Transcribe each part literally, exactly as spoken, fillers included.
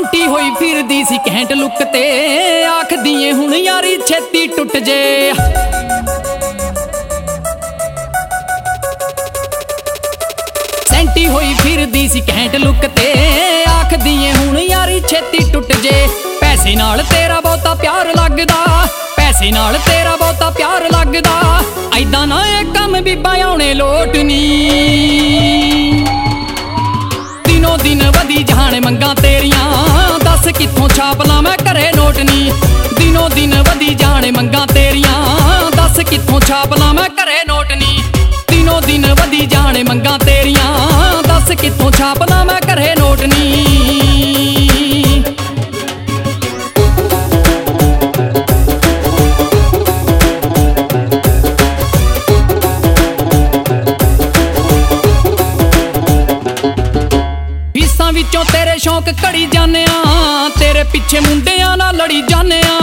ਸੈਂਟੀ ਹੋਈ ਫਿਰਦੀ ਸੀ ਘੈਂਟ ਲੁੱਕ ਤੇ ਆਖਦੀ ਏ ਹੁਣ ਯਾਰੀ ਛੇਤੀ ਟੁੱਟ ਜੇ। ਸੈਂਟੀ ਹੋਈ ਫਿਰਦੀ ਸੀ ਘੈਂਟ ਲੁੱਕ ਤੇ ਆਖਦੀ ਏ ਹੁਣ ਯਾਰੀ ਛੇਤੀ ਟੁੱਟ ਜੇ। ਪੈਸੇ ਨਾਲ ਤੇਰਾ ਬਹੁਤਾ ਪਿਆਰ ਲੱਗਦਾ, ਪੈਸੇ ਨਾਲ ਤੇਰਾ ਬਹੁਤਾ ਪਿਆਰ ਲੱਗਦਾ, ਐਦਾਂ ਨਾ ਇਹ ਕੰਮ ਬੀਬਾ ਆਉਣੇ ਲੋਟ ਨੀ। ਦਿਨੋਂ ਦਿਨ ਵਧੀ ਜਾਣ ਮੰਗਾਂ ਤੇਰੀਆਂ, ਦੱਸ ਕਿੱਥੋਂ ਛਾਪ ਲਾਂ ਮੈਂ ਘਰੇ ਨੋਟ ਨੀ। ਦਿਨੋਂ ਦਿਨ ਵਧੀ ਜਾਣ ਮੰਗਾਂ ਤੇਰੀਆਂ, ਦੱਸ ਕਿੱਥੋਂ ਛਾਪ ਲਾਂ ਮੈਂ ਘਰੇ ਨੋਟ ਨੀ। ਦਿਨੋਂ ਦਿਨ ਵਧੀ ਜਾਣ ਮੰਗਾਂ ਤੇਰੀਆਂ, ਦੱਸ ਕਿੱਥੋਂ ਛਾਪ ਲਾਂ ਮੈਂ ਘਰੇ ਨੋਟ ਨੀ। ਵਿੱਚੋਂ ਤੇਰੇ ਸ਼ੌਂਕ ਘੜੀ ਜਾਨੇ ਆ, ਤੇਰੇ ਪਿੱਛੇ ਮੁੰਡਿਆਂ ਨਾਲ ਲੜੀ ਜਾਨੇ ਆ।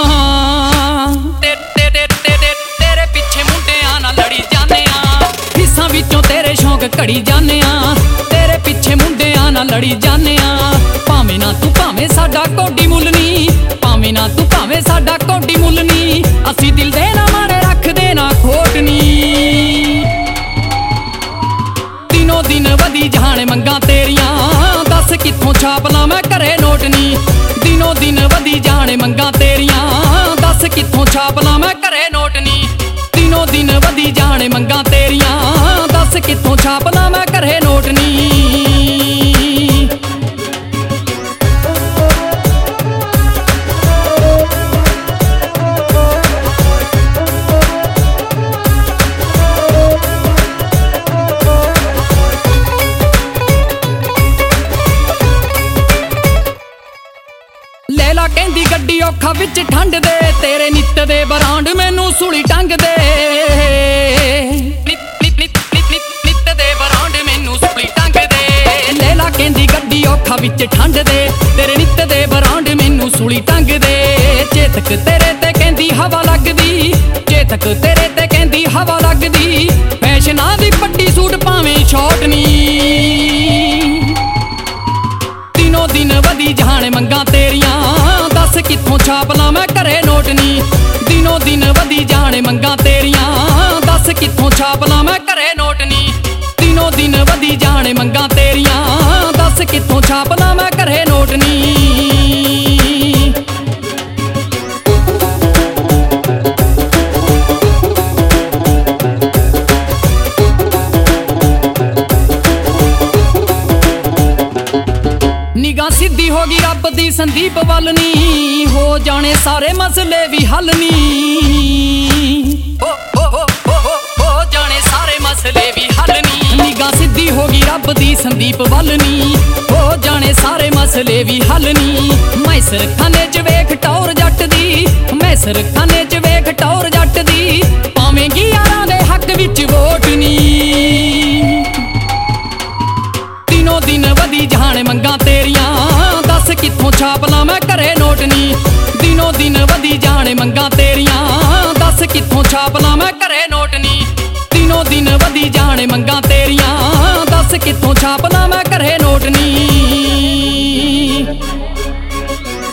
ਤੇ ਤੇ ਤੇ ਤੇ ਤੇਰੇ ਪਿੱਛੇ ਮੁੰਡਿਆਂ ਨਾਲ ਲੜੀ ਜਾਨੇ ਆ। ਹਿੱਸਾਂ ਵਿੱਚੋਂ ਤੇਰੇ ਸ਼ੌਂਕ ਘੜੀ ਜਾਨੇ ਆ, ਤੇਰੇ ਪਿੱਛੇ ਮੁੰਡਿਆਂ ਨਾਲ ਲੜੀ ਜਾਨੇ ਆ। ਭਾਵੇਂ ਨਾ ਤੂੰ ਭਾਵੇਂ ਸਾਡਾ ਕੋਡੀ ਮੁੱਲ ਨੀ, ਭਾਵੇਂ ਨਾ ਤੂੰ ਭਾਵੇਂ ਸਾਡਾ ਕੋਡੀ ਮੁੱਲ ਨੀ, ਅਸੀਂ ਦਿਲ ਦੇ ਨਾ ਮਾਰੇ ਰੱਖਦੇ ਨਾ ਖੋਟ ਨੀ। ਦਿਨੋਂ ਦਿਨ ਵਧੀ ਜਾਣ ਮੰਗਾਂ ਤੇਰੀਆਂ, ਦੱਸ ਕਿੱਥੋਂ ਛਾਪ ਲਾਂ ਮੈਂ ਘਰੇ ਨੋਟ ਨੀ। ਦਿਨੋਂ ਦਿਨ ਵਧੀ ਜਾਣ ਮੰਗਾਂ ਤੇਰੀਆਂ, ਦੱਸ ਕਿੱਥੋਂ ਛਾਪ ਲਾਂ ਮੈਂ ਘਰੇ ਨੋਟ ਨੀ। ਦਿਨੋਂ ਦਿਨ ਵਧੀ ਜਾਣ ਮੰਗਾਂ ਤੇਰੀਆਂ, ਦੱਸ ਕਿੱਥੋਂ ਛਾਪ ਲਾਂ ਮੈਂ ਘਰੇ ਨੋਟ ਨੀ। ਲੈਲਾ ਕਹਿੰਦੀ ਗੱਡੀ ਔਖਾ ਵਿੱਚ ਠੰਡ ਦੇ, ਤੇਰੇ ਨਿੱਤ ਦੇ ਬਰਾਂਡ ਮੈਨੂੰ ਸੂਲੀ ਟੰਗ ਦੇ। ਨਿੱਤ ਨਿੱਤ ਨਿੱਤ ਨਿੱਤ ਦੇ ਬਰਾਂਡ ਮੈਨੂੰ ਸੂਲੀ ਟੰਗ ਦੇ। ਲੈਲਾ ਕਹਿੰਦੀ ਗੱਡੀ ਔਖਾ ਵਿੱਚ ਠੰਡ ਦੇ, ਤੇਰੇ ਨਿੱਤ ਦੇ ਬਰਾਂਡ ਮੈਨੂੰ ਸੂਲੀ ਟੰਗ ਦੇ। ਚੇਤਕ ਤੇਰੇ ਤੇ ਕਹਿੰਦੀ ਹਵਾ ਲੱਗਦੀ, ਚੇਤਕ ਤੇਰੇ ਤੇ ਕਹਿੰਦੀ ਹਵਾ ਲੱਗਦੀ, ਫੈਸ਼ਨਾਂ ਦੀ ਪੱਟੀ ਸੂਟ ਭਾਵੇਂ ਸ਼ਾਰਟ ਨੀ। ਦਿਨੋਂ ਦਿਨ ਵਧੀ ਜਾਣ ਮੰਗਾਂ ਤੇਰੀਆਂ, ਦੱਸ ਕਿੱਥੋਂ ਛਾਪ ਲਾਂ ਮੈਂ ਘਰੇ ਨੋਟ ਨੀ। ਦਿਨੋਂ ਦਿਨ ਵਧੀ ਜਾਣ ਮੰਗਾਂ ਤੇਰੀਆਂ, ਦੱਸ ਕਿੱਥੋਂ ਛਾਪ ਲਾਂ ਮੈਂ ਘਰੇ ਨੋਟ ਨੀ। ਦਿਨੋਂ ਦਿਨ ਵਧੀ ਜਾਣ ਮੰਗਾਂ ਤੇਰੀਆਂ, ਦੱਸ ਕਿੱਥੋਂ ਛਾਪ ਲਾਂ ਮੈਂ ਘਰੇ ਨੋਟ ਨੀ। ਨਿਗਾਹ ਸਿੱਧੀ ਹੋ ਗਈ ਰੱਬ ਦੀ ਸੰਦੀਪ ਵੱਲ ਨੀ, ਹੋ ਜਾਣੇ ਸਾਰੇ ਮਸਲੇ ਵੀ ਹੱਲ ਨੀ। ਹੋ ਹੋ ਹੋ ਹੋ ਹੋ ਜਾਣੇ ਸਾਰੇ ਮਸਲੇ ਵੀ ਹੱਲ ਨੀ। ਨਿਗਾਹ ਸਿੱਧੀ ਹੋ ਗਈ ਰੱਬ ਦੀ ਸੰਦੀਪ ਵੱਲ ਨੀ, ਹੋ ਜਾਣੇ ਸਾਰੇ ਮਸਲੇ ਵੀ ਹੱਲ ਨੀ। ਮੈਂ ਸਰਖਾਨੇ ਚ ਵੇਖ ਟੌਰ ਜੱਟ ਦੀ, ਮੈਂ ਸਰਖਾਨੇ ਚ ਵੇਖ ਟੌਰ ਜੱਟ ਦੀ, ਪਾਵੇਂਗੀ ਯਾਰਾਂ ਦੇ ਹੱਕ ਵਿੱਚ ਵੋਟ ਨੀ। ਦਿਨੋਂ ਦਿਨ ਵਧੀ ਜਾਣ ਮੰਗਾਂ ਤੇਰੀਆਂ, ਦੱਸ ਕਿੱਥੋਂ ਛਾਪ ਲਾਂ ਮੈਂ ਘਰੇ ਨੋਟ ਨੀ। ਦਿਨੋਂ ਦਿਨ ਵਧੀ ਜਾਣ ਮੰਗਾਂ ਤੇਰੀਆਂ, ਦੱਸ ਕਿੱਥੋਂ ਛਾਪ ਲਾਂ ਮੈਂ ਘਰੇ ਨੋਟ ਨੀ। ਦਿਨੋਂ ਦਿਨ ਵਧੀ ਜਾਣ ਮੰਗਾਂ ਤੇਰੀਆਂ, ਦੱਸ ਕਿੱਥੋਂ ਛਾਪ ਲਾਂ